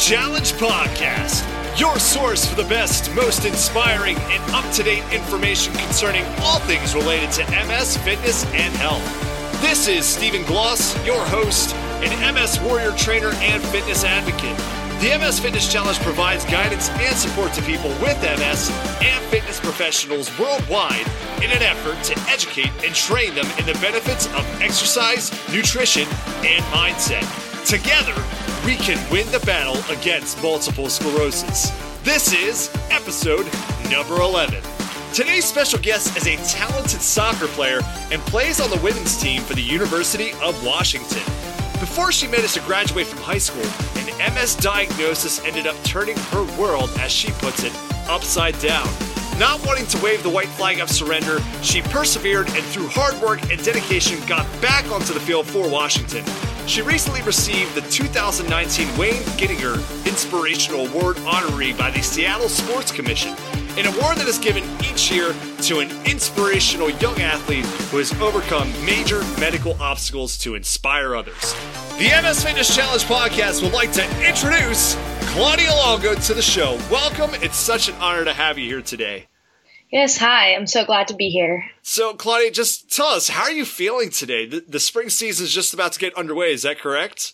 Challenge Podcast, your source for the best, most inspiring, and up-to-date information concerning all things related to MS, fitness, and health. This is Stephen Gloss, your host, an MS Warrior trainer and fitness advocate. The MS Fitness Challenge provides guidance and support to people with MS and fitness professionals worldwide in an effort to educate and train them in the benefits of exercise, nutrition, and mindset. Together, we can win the battle against multiple sclerosis. This is episode number 11. Today's special guest is a talented soccer player and plays on the women's team for the University of Washington. Before she managed to graduate from high school, an MS diagnosis ended up turning her world, as she puts it, upside down. Not wanting to wave the white flag of surrender, she persevered and through hard work and dedication got back onto the field for Washington. She recently received the 2019 Wayne Gittinger Inspirational Award honoree by the Seattle Sports Commission, an award that is given each year to an inspirational young athlete who has overcome major medical obstacles to inspire others. The MS Fitness Challenge podcast would like to introduce Claudia Longo to the show. Welcome. It's such an honor to have you here today. Yes, hi. I'm so glad to be here. So, Claudia, just tell us, how are you feeling today? The spring season is just about to get underway. Is that correct?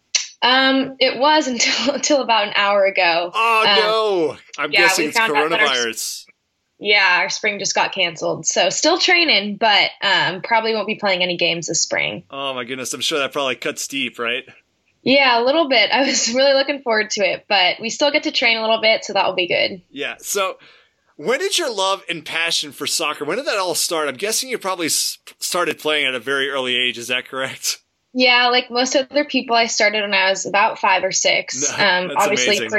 It was until about an hour ago. Oh, no. I'm guessing it's coronavirus. Our spring just got canceled. So still training, but probably won't be playing any games this spring. Oh, my goodness. I'm sure that probably cuts deep, right? Yeah, a little bit. I was really looking forward to it, but we still get to train a little bit, so that will be good. Yeah. So when did your love and passion for soccer, when did that all start? I'm guessing you probably started playing at a very early age. Is that correct? Yeah, like most other people, I started when I was about 5 or 6. That's obviously amazing.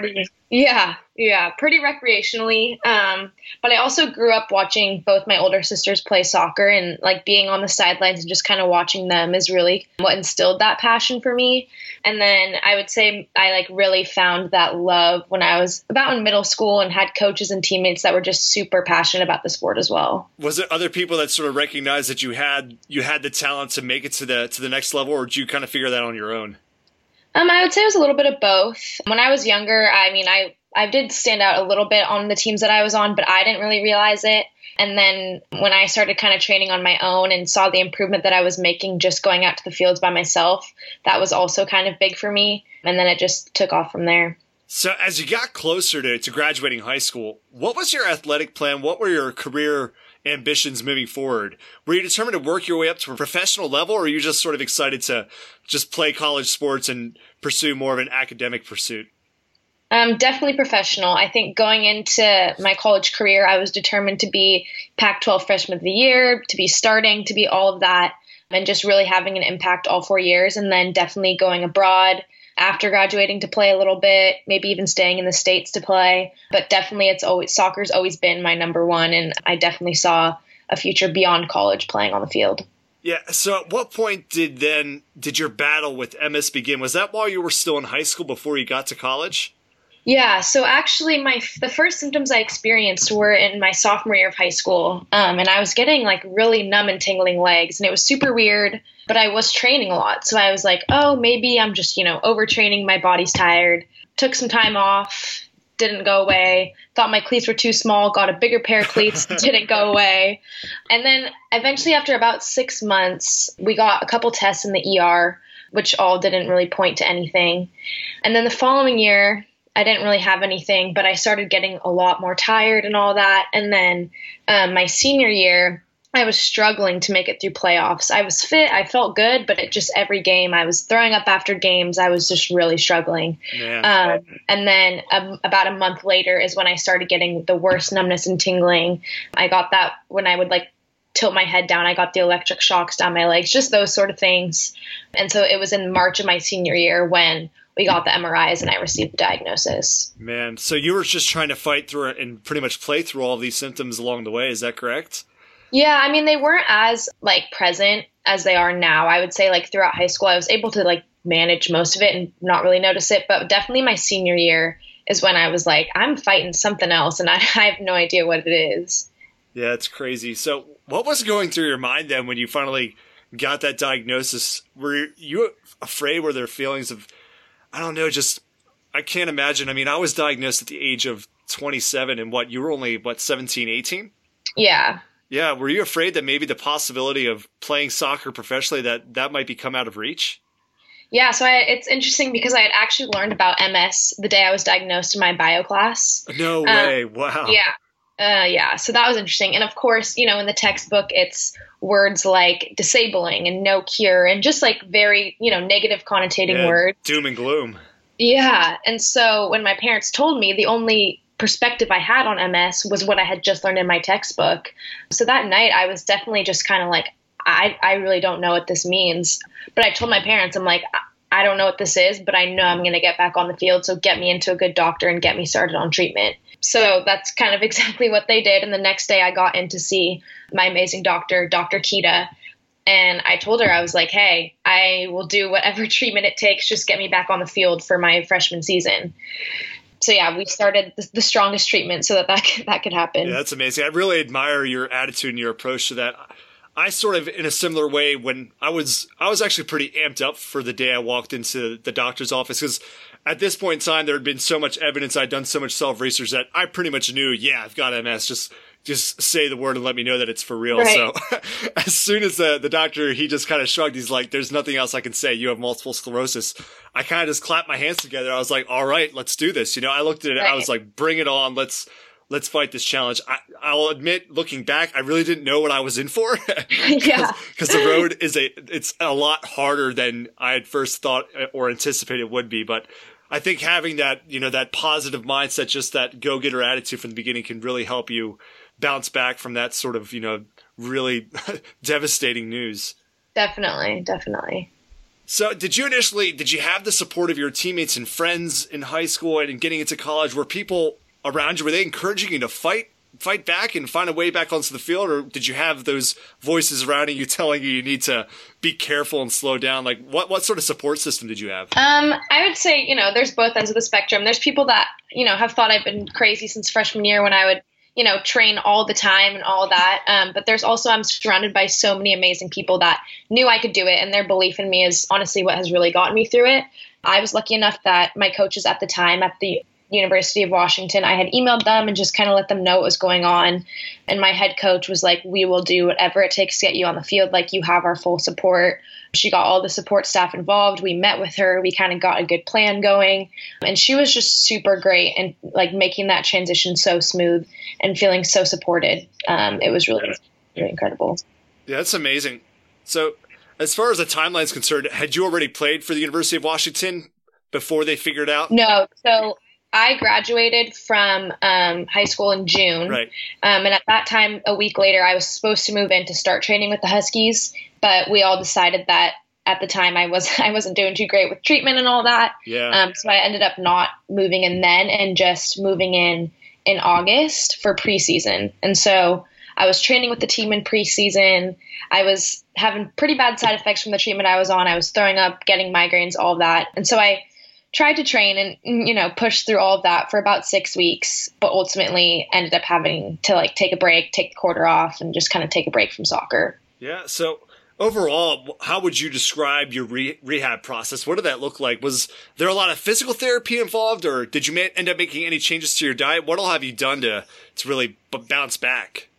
pretty recreationally. But I also grew up watching both my older sisters play soccer, and like being on the sidelines and just kind of watching them is really what instilled that passion for me. And then I would say I like really found that love when I was about in middle school and had coaches and teammates that were just super passionate about the sport as well. Was it other people that sort of recognized that you had the talent to make it to the next level, or did you kind of figure that on your own? I would say it was a little bit of both. When I was younger, I did stand out a little bit on the teams that I was on, but I didn't really realize it. And then when I started kind of training on my own and saw the improvement that I was making just going out to the fields by myself, that was also kind of big for me. And then it just took off from there. So as you got closer to graduating high school, what was your athletic plan? What were your career ambitions moving forward? Were you determined to work your way up to a professional level, or were you just sort of excited to just play college sports and pursue more of an academic pursuit? Definitely professional. I think going into my college career, I was determined to be Pac-12 Freshman of the Year, to be starting, to be all of that, and just really having an impact all 4 years. And then definitely going abroad after graduating to play a little bit, maybe even staying in the States to play. But definitely soccer's always been my number one. And I definitely saw a future beyond college playing on the field. Yeah. So at what point did your battle with MS begin? Was that while you were still in high school before you got to college? Yeah, so actually the first symptoms I experienced were in my sophomore year of high school, and I was getting like really numb and tingling legs, and it was super weird, but I was training a lot, so I was like, oh, maybe I'm just, overtraining, my body's tired. Took some time off, didn't go away, thought my cleats were too small, got a bigger pair of cleats, didn't go away. And then eventually after about 6 months, we got a couple tests in the ER, which all didn't really point to anything. And then the following year, I didn't really have anything, but I started getting a lot more tired and all that. And then my senior year, I was struggling to make it through playoffs. I was fit. I felt good, but every game I was throwing up after games. I was just really struggling. Yeah. And then about a month later is when I started getting the worst numbness and tingling. I got that when I would tilt my head down. I got the electric shocks down my legs, just those sort of things. And so it was in March of my senior year when we got the MRIs and I received the diagnosis. Man, so you were just trying to fight through it and pretty much play through all of these symptoms along the way. Is that correct? Yeah, they weren't as present as they are now. I would say throughout high school, I was able to manage most of it and not really notice it. But definitely my senior year is when I was I'm fighting something else and I have no idea what it is. Yeah, it's crazy. So what was going through your mind then when you finally got that diagnosis? Were you afraid? Were there feelings of, I don't know, just I can't imagine. I mean, I was diagnosed at the age of 27 and you were only, 17, 18? Yeah. Yeah. Were you afraid that maybe the possibility of playing soccer professionally, that might become out of reach? Yeah. So it's interesting because I had actually learned about MS the day I was diagnosed in my bio class. No way. Wow. Yeah. Yeah. So that was interesting. And of course, in the textbook, it's words like disabling and no cure and just like very, negative connotating words. Doom and gloom. Yeah. And so when my parents told me, the only perspective I had on MS was what I had just learned in my textbook. So that night I was definitely just kind of like, I really don't know what this means. But I told my parents, I'm like, I don't know what this is, but I know I'm going to get back on the field. So get me into a good doctor and get me started on treatment. So that's kind of exactly what they did. And the next day I got in to see my amazing doctor, Dr. Kita. And I told her, I was like, hey, I will do whatever treatment it takes. Just get me back on the field for my freshman season. So yeah, we started the strongest treatment so that could happen. Yeah, that's amazing. I really admire your attitude and your approach to that. I sort of, in a similar way, when I was actually pretty amped up for the day I walked into the doctor's office, because at this point in time, there had been so much evidence. I'd done so much self-research that I pretty much knew, yeah, I've got MS. Just say the word and let me know that it's for real. Right. So as soon as the doctor, he just kind of shrugged. He's like, there's nothing else I can say. You have multiple sclerosis. I kind of just clapped my hands together. I was like, all right, let's do this. I looked at it. Right. I was like, bring it on. Let's fight this challenge. I'll admit, looking back, I really didn't know what I was in for. Yeah. Because the road it's a lot harder than I had first thought or anticipated it would be. But I think having that, that positive mindset, just that go-getter attitude from the beginning can really help you bounce back from that sort of, really devastating news. Definitely. So did you have the support of your teammates and friends in high school and getting into college? Were people around you, were they encouraging you to fight back and find a way back onto the field? Or did you have those voices around you telling you need to be careful and slow down? Like what sort of support system did you have? I would say, there's both ends of the spectrum. There's people that, have thought I've been crazy since freshman year when I would, train all the time and all that. But there's also, I'm surrounded by so many amazing people that knew I could do it. And their belief in me is honestly what has really gotten me through it. I was lucky enough that my coaches at the time at the University of Washington, I had emailed them and just kind of let them know what was going on. And my head coach was like, we will do whatever it takes to get you on the field. Like, you have our full support. She got all the support staff involved. We met with her. We kind of got a good plan going. And she was just super great and like making that transition so smooth and feeling so supported. It was really, really incredible. Yeah, that's amazing. So as far as the timeline is concerned, had you already played for the University of Washington before they figured out? No. So I graduated from high school in June. Right. And at that time, a week later, I was supposed to move in to start training with the Huskies. But we all decided that at the time I wasn't doing too great with treatment and all that. Yeah. So I ended up not moving in then and just moving in August for preseason. And so I was training with the team in preseason. I was having pretty bad side effects from the treatment I was on. I was throwing up, getting migraines, all of that. And so I tried to train and, push through all of that for about 6 weeks, but ultimately ended up having to like take a break, take the quarter off, and just kind of take a break from soccer. Yeah. So overall, how would you describe your rehab process? What did that look like? Was there a lot of physical therapy involved, or did you end up making any changes to your diet? What all have you done to really bounce back?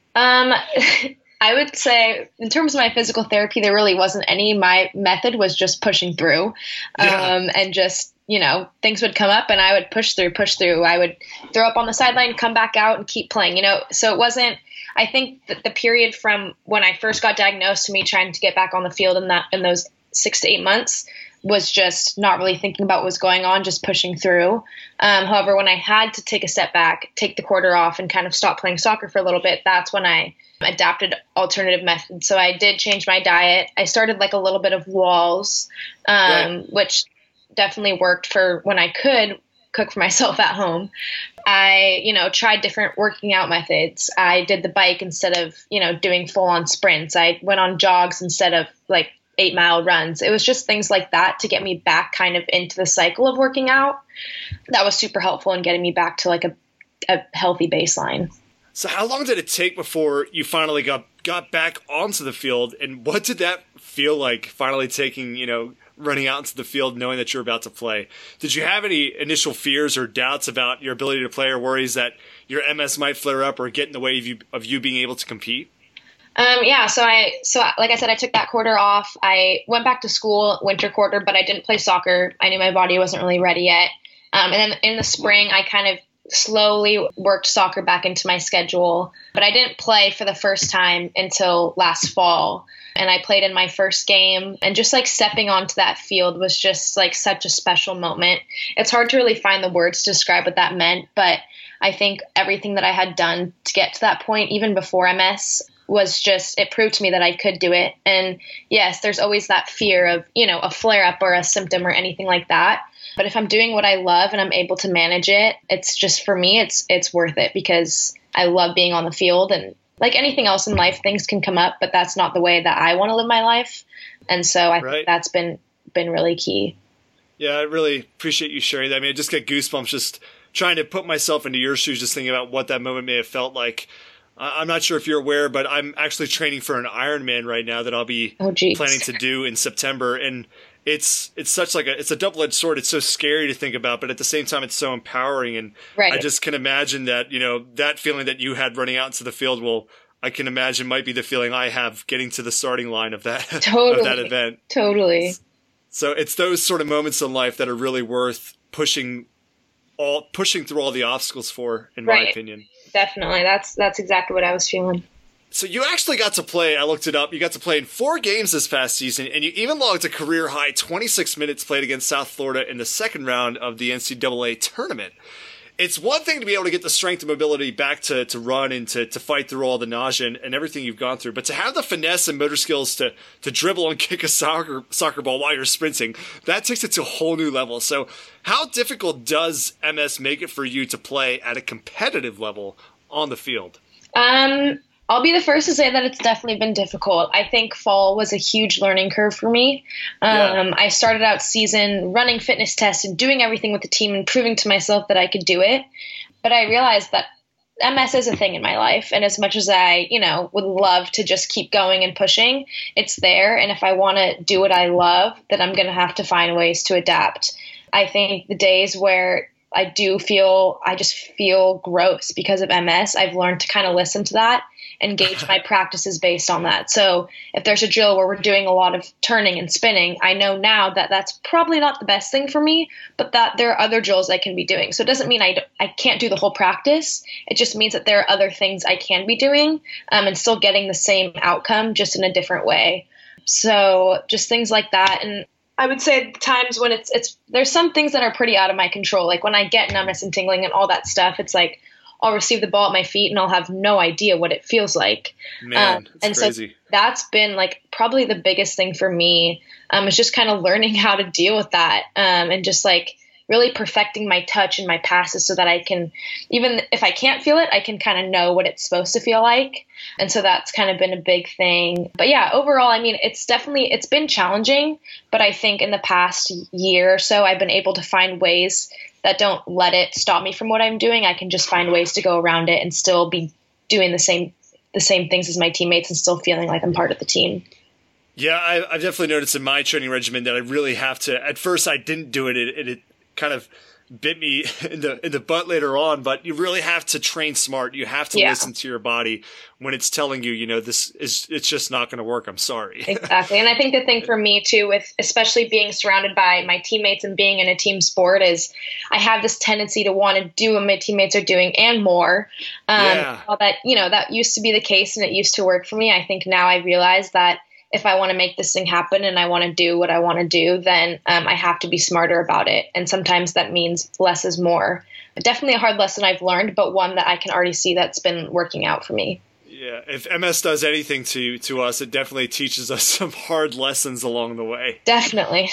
I would say in terms of my physical therapy, there really wasn't any. My method was just pushing through, and just, things would come up and I would push through. I would throw up on the sideline, come back out and keep playing, so it wasn't, I think that the period from when I first got diagnosed to me trying to get back on the field in those 6 to 8 months was just not really thinking about what was going on, just pushing through. However, when I had to take a step back, take the quarter off and kind of stop playing soccer for a little bit, that's when I adapted alternative methods. So I did change my diet. I started like a little bit of walls, which definitely worked for when I could cook for myself at home. I, tried different working out methods. I did the bike instead of, doing full on sprints. I went on jogs instead of like 8-mile runs. It was just things like that to get me back kind of into the cycle of working out. That was super helpful in getting me back to like a healthy baseline. So how long did it take before you finally got back onto the field? And what did that feel like, finally taking, running out into the field knowing that you're about to play. Did you have any initial fears or doubts about your ability to play, or worries that your MS might flare up or get in the way of you being able to compete? Yeah, so like I said, I took that quarter off. I went back to school winter quarter, but I didn't play soccer. I knew my body wasn't really ready yet. And then in the spring, I kind of slowly worked soccer back into my schedule, but I didn't play for the first time until last fall. And I played in my first game, and just like stepping onto that field was just like such a special moment. It's hard to really find the words to describe what that meant, but I think everything that I had done to get to that point, even before MS, was just, it proved to me that I could do it. And yes, there's always that fear of, a flare up or a symptom or anything like that. But if I'm doing what I love and I'm able to manage it, it's just, for me, it's worth it, because I love being on the field. And like anything else in life, things can come up, but that's not the way that I want to live my life. And so I think that's been really key. Yeah, I really appreciate you sharing that. I mean, I just get goosebumps just trying to put myself into your shoes, just thinking about what that moment may have felt like. I'm not sure if you're aware, but I'm actually training for an Ironman right now that I'll be planning to do in September. And it's such like it's a double-edged sword. It's so scary to think about, but at the same time, it's so empowering. And I just can imagine that, that feeling that you had running out into the field, I can imagine might be the feeling I have getting to the starting line of that, of that event. Totally. So it's those sort of moments in life that are really worth pushing through all the obstacles for, in my opinion. Definitely. That's exactly what I was feeling. So you actually got to play, I looked it up, you got to play in 4 games this past season, and you even logged a career high 26 minutes played against South Florida in the second round of the NCAA tournament. It's one thing to be able to get the strength and mobility back to run and to fight through all the nausea and everything you've gone through, but to have the finesse and motor skills to dribble and kick a soccer ball while you're sprinting, that takes it to a whole new level. So how difficult does MS make it for you to play at a competitive level on the field? I'll be the first to say that it's definitely been difficult. I think fall was a huge learning curve for me. I started out season running fitness tests and doing everything with the team and proving to myself that I could do it. But I realized that MS is a thing in my life. And as much as I, would love to just keep going and pushing, it's there. And if I want to do what I love, then I'm going to have to find ways to adapt. I think the days where I just feel gross because of MS, I've learned to kind of listen to that and gauge my practices based on that. So if there's a drill where we're doing a lot of turning and spinning, I know now that that's probably not the best thing for me, but that there are other drills I can be doing. So it doesn't mean I can't do the whole practice. It just means that there are other things I can be doing and still getting the same outcome, just in a different way. So just things like that. And I would say times when there's some things that are pretty out of my control. Like when I get numbness and tingling and all that stuff, it's like I'll receive the ball at my feet and I'll have no idea what it feels like. Man, it's crazy. So that's been like probably the biggest thing for me, is just kind of learning how to deal with that, and just like really perfecting my touch and my passes so that I can, even if I can't feel it, I can kind of know what it's supposed to feel like. And so that's kind of been a big thing. But yeah, overall, I mean, it's been challenging, but I think in the past year or so, I've been able to find ways that don't let it stop me from what I'm doing. I can just find ways to go around it and still be doing the same things as my teammates and still feeling like I'm part of the team. Yeah, I've definitely noticed in my training regimen that I really have to, at first I didn't do it. It kind of bit me in the butt later on, but you really have to train smart. You have to listen to your body when it's telling you, it's just not going to work. I'm sorry. Exactly. And I think the thing for me too, with especially being surrounded by my teammates and being in a team sport, is I have this tendency to want to do what my teammates are doing and more. While that used to be the case and it used to work for me. I think now I realize that if I want to make this thing happen and I want to do what I want to do, then I have to be smarter about it. And sometimes that means less is more. Definitely a hard lesson I've learned, but one that I can already see that's been working out for me. Yeah, if MS does anything to us, it definitely teaches us some hard lessons along the way. Definitely.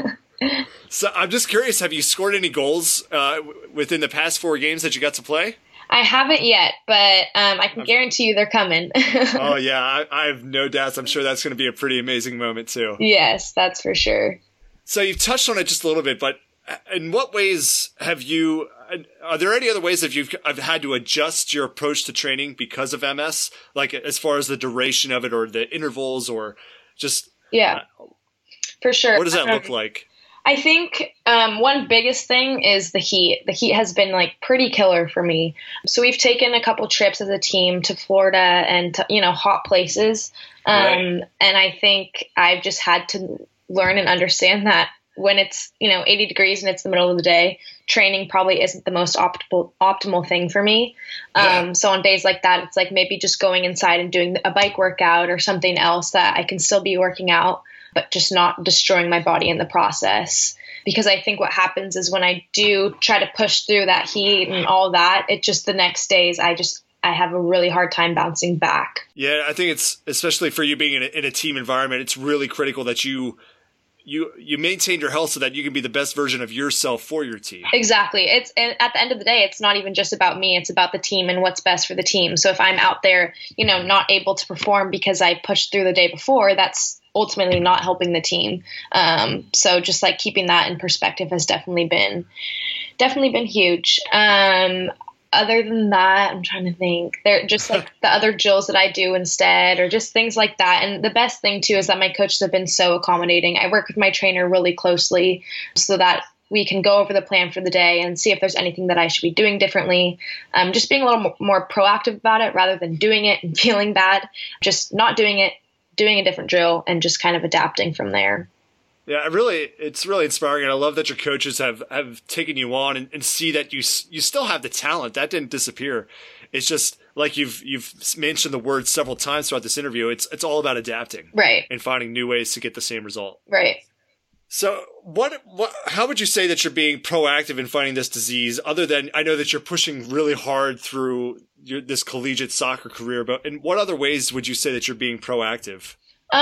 So I'm just curious, have you scored any goals within the past 4 games that you got to play? I haven't yet, but I can guarantee you they're coming. Oh, yeah. I have no doubts. I'm sure that's going to be a pretty amazing moment, too. Yes, that's for sure. So you've touched on it just a little bit, but in what ways are there any other ways that I've had to adjust your approach to training because of MS? Like as far as the duration of it or the intervals or just... Yeah. For sure. What does that look like? I think one biggest thing is the heat. The heat has been like pretty killer for me. So we've taken a couple trips as a team to Florida and to, hot places. Right. And I think I've just had to learn and understand that when it's, 80 degrees and it's the middle of the day, training probably isn't the most optimal thing for me. Yeah. So on days like that, it's like maybe just going inside and doing a bike workout or something else that I can still be working out, but just not destroying my body in the process. Because I think what happens is when I do try to push through that heat and all that, it just the next days I have a really hard time bouncing back. Yeah, I think it's, especially for you being in a team environment, it's really critical that you maintain your health so that you can be the best version of yourself for your team. Exactly. And at the end of the day, it's not even just about me. It's about the team and what's best for the team. So if I'm out there, not able to perform because I pushed through the day before, that's ultimately not helping the team. So just like keeping that in perspective has definitely been huge. Other than that, I'm trying to think. They're just like the other drills that I do instead, or just things like that. And the best thing too is that my coaches have been so accommodating. I work with my trainer really closely so that we can go over the plan for the day and see if there's anything that I should be doing differently. Just being a little more proactive about it rather than doing it and feeling bad. Just not doing it, doing a different drill, and just kind of adapting from there. Yeah, it's really inspiring, and I love that your coaches have taken you on and see that you still have the talent. That didn't disappear. It's just like you've mentioned the word several times throughout this interview. It's all about adapting, right, and finding new ways to get the same result. Right. So how would you say that you're being proactive in fighting this disease, other than I know that you're pushing really hard through this collegiate soccer career, but in what other ways would you say that you're being proactive?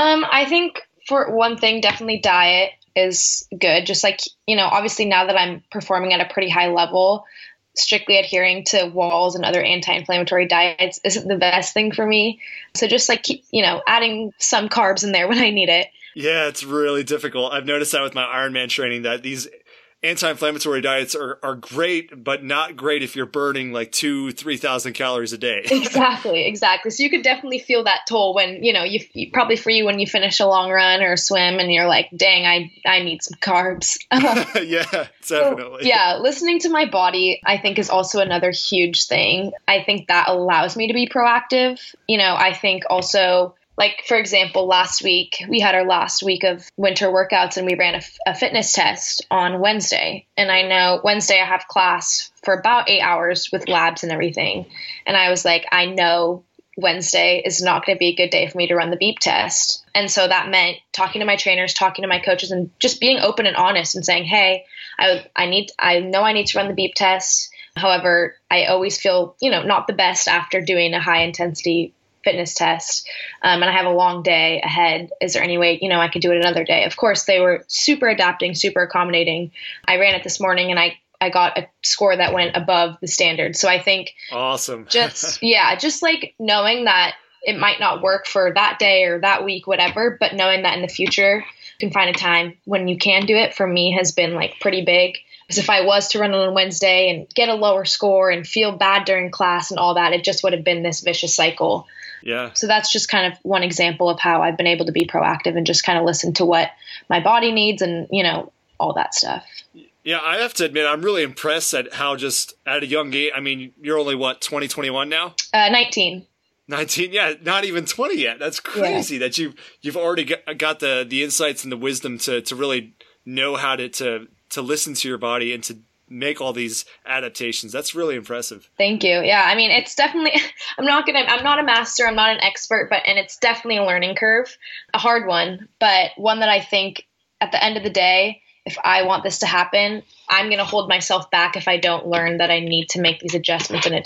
I think for one thing, definitely diet is good. Just like, obviously now that I'm performing at a pretty high level, strictly adhering to walls and other anti-inflammatory diets isn't the best thing for me. So just like keep, adding some carbs in there when I need it. Yeah, it's really difficult. I've noticed that with my Ironman training, that these anti-inflammatory diets are great, but not great if you're burning like 2,000-3,000 calories a day. Exactly. So you could definitely feel that toll when, you probably for you when you finish a long run or a swim and you're like, dang, I need some carbs. Yeah, definitely. So, yeah. Listening to my body, I think, is also another huge thing. I think that allows me to be proactive. I think also, like, for example, last week, we had our last week of winter workouts and we ran a fitness test on Wednesday. And I know Wednesday I have class for about 8 hours with labs and everything. And I was like, I know Wednesday is not going to be a good day for me to run the beep test. And so that meant talking to my trainers, talking to my coaches, and just being open and honest and saying, hey, I know I need to run the beep test. However, I always feel, not the best after doing a high intensity fitness test, and I have a long day ahead. Is there any way, I could do it another day? Of course, they were super adapting, super accommodating. I ran it this morning and I got a score that went above the standard. So I think awesome. just like knowing that it might not work for that day or that week, whatever, but knowing that in the future you can find a time when you can do it, for me has been like pretty big. Because if I was to run on Wednesday and get a lower score and feel bad during class and all that, it just would have been this vicious cycle. Yeah. So that's just kind of one example of how I've been able to be proactive and just kind of listen to what my body needs and, all that stuff. Yeah, I have to admit, I'm really impressed at how just at a young age, I mean, you're only, 21 now? 19. 19, yeah, not even 20 yet. That's crazy that you've already got the insights and the wisdom to really know how to listen to your body and to make all these adaptations. That's really impressive. Thank you. Yeah. I mean, it's definitely, I'm not a master, I'm not an expert, and it's definitely a learning curve, a hard one, but one that I think at the end of the day, if I want this to happen, I'm going to hold myself back if I don't learn that I need to make these adjustments and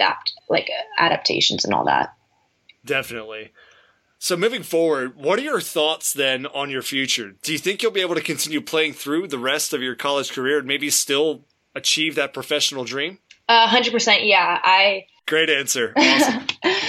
adaptations and all that. Definitely. So moving forward, what are your thoughts then on your future? Do you think you'll be able to continue playing through the rest of your college career and maybe still achieve that professional dream? 100%. Yeah. Great answer. Awesome.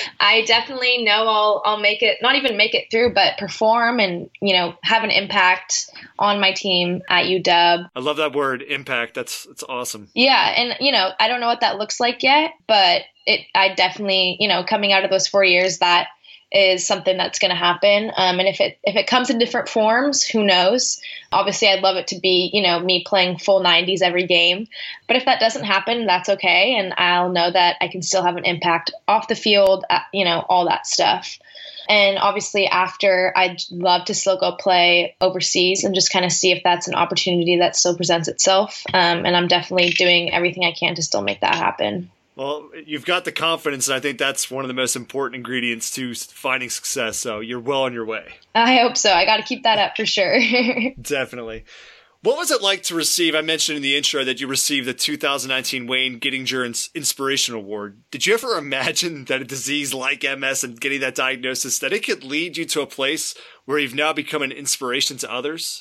I definitely know I'll make it, not even make it through, but perform and, have an impact on my team at UW. I love that word, impact. It's awesome. Yeah. And, I don't know what that looks like yet, but I definitely, coming out of those 4 years, that is something that's going to happen. And if it comes in different forms, who knows? Obviously, I'd love it to be, me playing full 90s every game. But if that doesn't happen, that's okay. And I'll know that I can still have an impact off the field, all that stuff. And obviously after, I'd love to still go play overseas and just kind of see if that's an opportunity that still presents itself. And I'm definitely doing everything I can to still make that happen. Well, you've got the confidence, and I think that's one of the most important ingredients to finding success. So you're well on your way. I hope so. I got to keep that up for sure. Definitely. What was it like to receive, I mentioned in the intro that you received the 2019 Wayne Gettinger Inspiration Award. Did you ever imagine that a disease like MS and getting that diagnosis, that it could lead you to a place where you've now become an inspiration to others?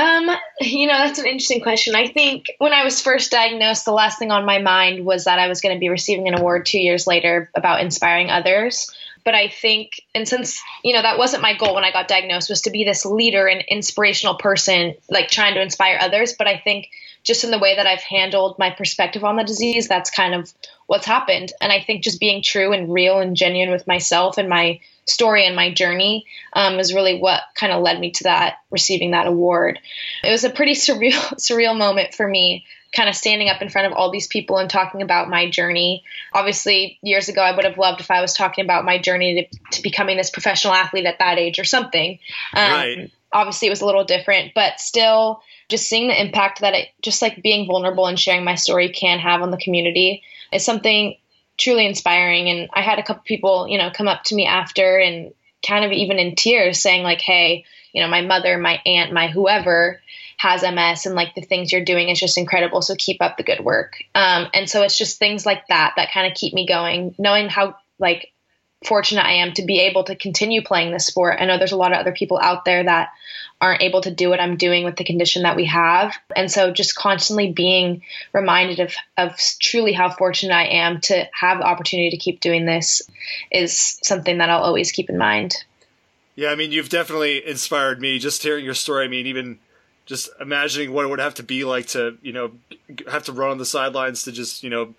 That's an interesting question. I think when I was first diagnosed, the last thing on my mind was that I was going to be receiving an award 2 years later about inspiring others. But I think, and since, that wasn't my goal when I got diagnosed, was to be this leader and inspirational person, like trying to inspire others. But I think just in the way that I've handled my perspective on the disease, that's kind of what's happened. And I think just being true and real and genuine with myself and my story and my journey is really what kind of led me to that, receiving that award. It was a pretty surreal moment for me, kind of standing up in front of all these people and talking about my journey. Obviously, years ago, I would have loved if I was talking about my journey to becoming this professional athlete at that age or something. Right. Obviously, it was a little different, but still just seeing the impact that it, just like being vulnerable and sharing my story can have on the community is something truly inspiring. And I had a couple people, come up to me after and kind of even in tears saying like, hey, my mother, my aunt, my whoever has MS, and like the things you're doing is just incredible. So keep up the good work. And so it's just things like that kind of keep me going, knowing how like fortunate I am to be able to continue playing this sport. I know there's a lot of other people out there that aren't able to do what I'm doing with the condition that we have. And so just constantly being reminded of truly how fortunate I am to have the opportunity to keep doing this is something that I'll always keep in mind. Yeah, I mean, you've definitely inspired me just hearing your story. I mean, even just imagining what it would have to be like to, have to run on the sidelines to just,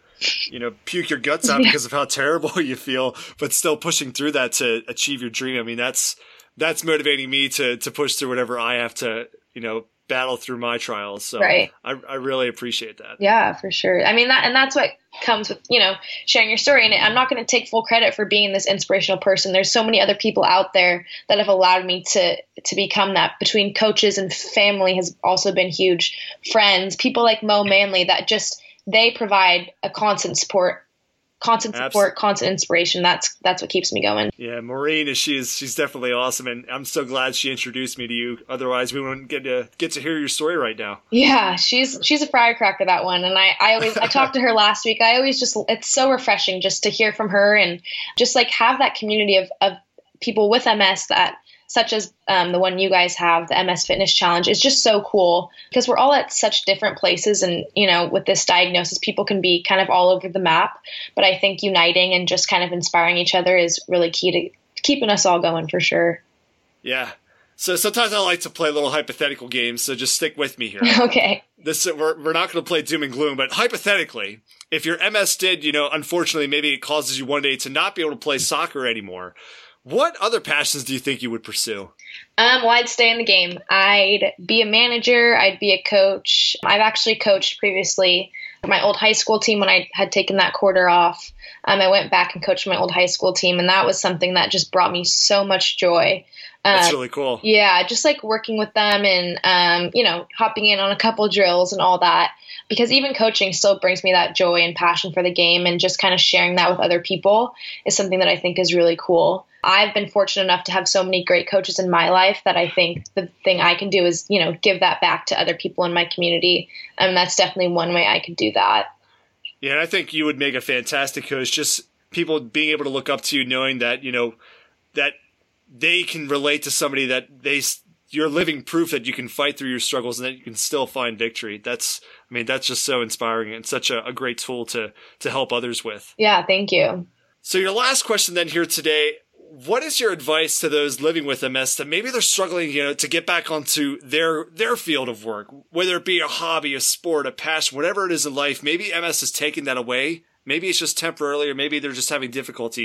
puke your guts out because of how terrible you feel, but still pushing through that to achieve your dream. I mean, that's motivating me to push through whatever I have to, battle through my trials. So right. I really appreciate that. Yeah, for sure. I mean, that's what comes with, sharing your story. And I'm not going to take full credit for being this inspirational person. There's so many other people out there that have allowed me to become that. Between coaches and family has also been huge. Friends, people like Mo Manley that just, they provide a constant support, constant inspiration. That's what keeps me going. Yeah, Maureen, she's definitely awesome, and I'm so glad she introduced me to you. Otherwise, we wouldn't get to hear your story right now. Yeah, she's a firecracker, that one. And I talked to her last week. It's so refreshing just to hear from her and just like have that community of people with MS that, such as the one you guys have, the MS Fitness Challenge, is just so cool because we're all at such different places. And, with this diagnosis, people can be kind of all over the map. But I think uniting and just kind of inspiring each other is really key to keeping us all going for sure. Yeah. So sometimes I like to play little hypothetical games. So just stick with me here. Okay. We're not going to play doom and gloom, but hypothetically, if your MS did, unfortunately, maybe it causes you one day to not be able to play soccer anymore. What other passions do you think you would pursue? Well, I'd stay in the game. I'd be a manager. I'd be a coach. I've actually coached previously my old high school team when I had taken that quarter off. I went back and coached my old high school team, and that was something that just brought me so much joy. That's really cool. Yeah, just like working with them and, hopping in on a couple drills and all that. Because even coaching still brings me that joy and passion for the game, and just kind of sharing that with other people is something that I think is really cool. I've been fortunate enough to have so many great coaches in my life that I think the thing I can do is, give that back to other people in my community. And that's definitely one way I could do that. Yeah, and I think you would make a fantastic coach. Just people being able to look up to you, knowing that, that they can relate to somebody that you're living proof that you can fight through your struggles and that you can still find victory. That's just so inspiring and such a great tool to help others with. Yeah, thank you. So your last question then here today, what is your advice to those living with MS that maybe they're struggling, to get back onto their field of work, whether it be a hobby, a sport, a passion, whatever it is in life? Maybe MS has taken that away. Maybe it's just temporarily, or maybe they're just having difficulty.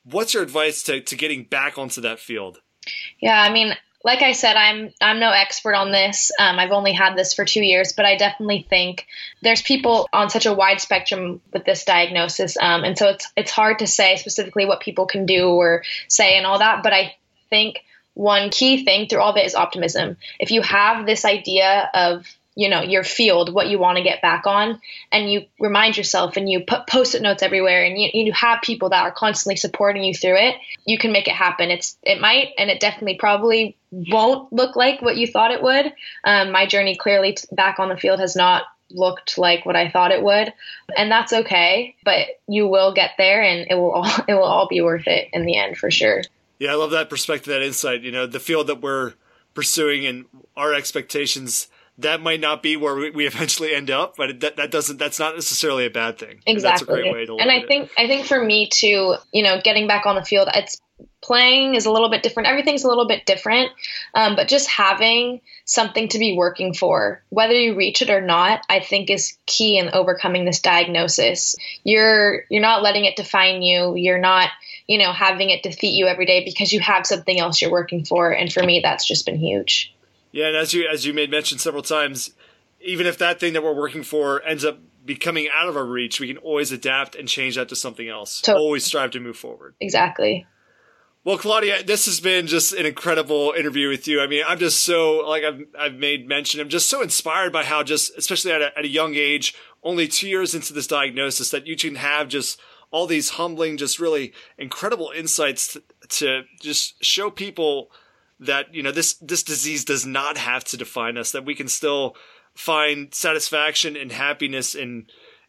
What's your advice to getting back onto that field? Yeah, I mean, like I said, I'm no expert on this. I've only had this for 2 years, but I definitely think there's people on such a wide spectrum with this diagnosis. And so it's hard to say specifically what people can do or say and all that. But I think one key thing through all of it is optimism. If you have this idea of, your field, what you want to get back on, and you remind yourself and you put Post-it notes everywhere and you have people that are constantly supporting you through it, you can make it happen. It might, and it definitely probably won't look like what you thought it would. My journey clearly back on the field has not looked like what I thought it would, and that's okay, but you will get there and it will all be worth it in the end for sure. Yeah, I love that perspective, that insight. The field that we're pursuing and our expectations, that might not be where we eventually end up, but that's not necessarily a bad thing. Exactly. And that's a great way to look at it. I think for me too, getting back on the field, playing is a little bit different. Everything's a little bit different. But just having something to be working for, whether you reach it or not, I think is key in overcoming this diagnosis. You're not letting it define you. You're not, having it defeat you every day because you have something else you're working for. And for me, that's just been huge. Yeah, and as you made mention several times, even if that thing that we're working for ends up becoming out of our reach, we can always adapt and change that to something else. Totally. Always strive to move forward. Exactly. Well, Claudia, this has been just an incredible interview with you. I mean, I'm just so, like I've made mention, I'm just so inspired by how just, especially at a young age, only 2 years into this diagnosis, that you can have just all these humbling, just really incredible insights to just show people that, this disease does not have to define us, that we can still find satisfaction and happiness in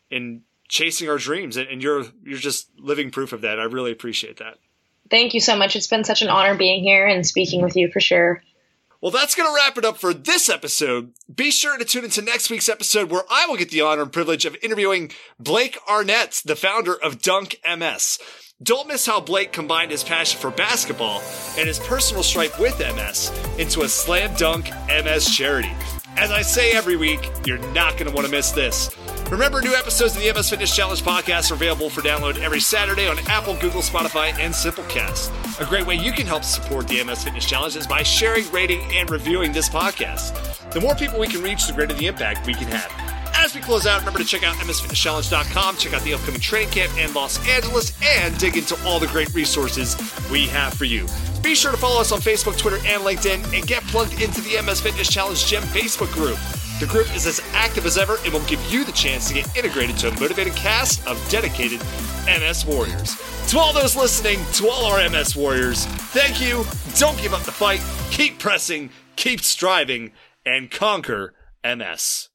chasing our dreams. And you're just living proof of that. I really appreciate that. Thank you so much. It's been such an honor being here and speaking with you for sure. Well, that's going to wrap it up for this episode. Be sure to tune into next week's episode where I will get the honor and privilege of interviewing Blake Arnett, the founder of Dunk MS. Don't miss how Blake combined his passion for basketball and his personal strife with MS into a slam dunk MS charity. As I say every week, you're not going to want to miss this. Remember, new episodes of the MS Fitness Challenge podcast are available for download every Saturday on Apple, Google, Spotify, and Simplecast. A great way you can help support the MS Fitness Challenge is by sharing, rating, and reviewing this podcast. The more people we can reach, the greater the impact we can have. As we close out, remember to check out msfitnesschallenge.com, check out the upcoming training camp in Los Angeles, and dig into all the great resources we have for you. Be sure to follow us on Facebook, Twitter, and LinkedIn, and get plugged into the MS Fitness Challenge Gym Facebook group. The group is as active as ever and will give you the chance to get integrated to a motivated cast of dedicated MS Warriors. To all those listening, to all our MS Warriors, thank you, don't give up the fight, keep pressing, keep striving, and conquer MS.